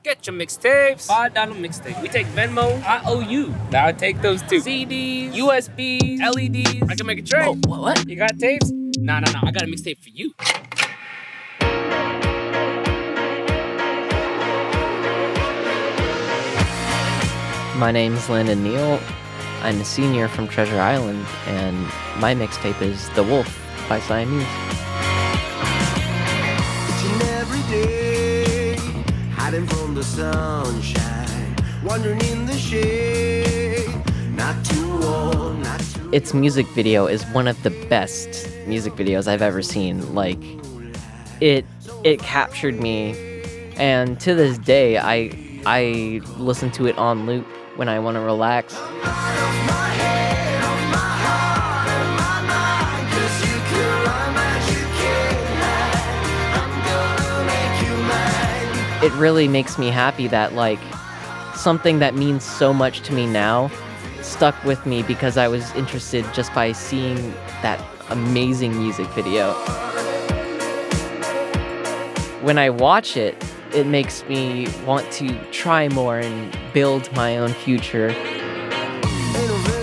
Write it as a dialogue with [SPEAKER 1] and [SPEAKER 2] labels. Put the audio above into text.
[SPEAKER 1] Get your mixtapes. $5 mixtape. We take Venmo. I owe you. Now I take those too. CDs, USBs, LEDs. I can make a trade.
[SPEAKER 2] Oh, what?
[SPEAKER 1] You got tapes? Nah. I got a mixtape for you.
[SPEAKER 2] My name's Landon Neal. I'm a senior from Treasure Island, and my mixtape is The Wolf by Siamese.
[SPEAKER 3] Each and every day, hiding from the sunshine, wandering in the shade, not too old, not too
[SPEAKER 2] Its music video is one of the best music videos I've ever seen. Like, it captured me, and to this day, I listen to it on loop when I want to relax. It really makes me happy that, like, something that means so much to me now stuck with me because I was interested just by seeing that amazing music video. When I watch it, it makes me want to try more and build my own future.
[SPEAKER 3] Ain't no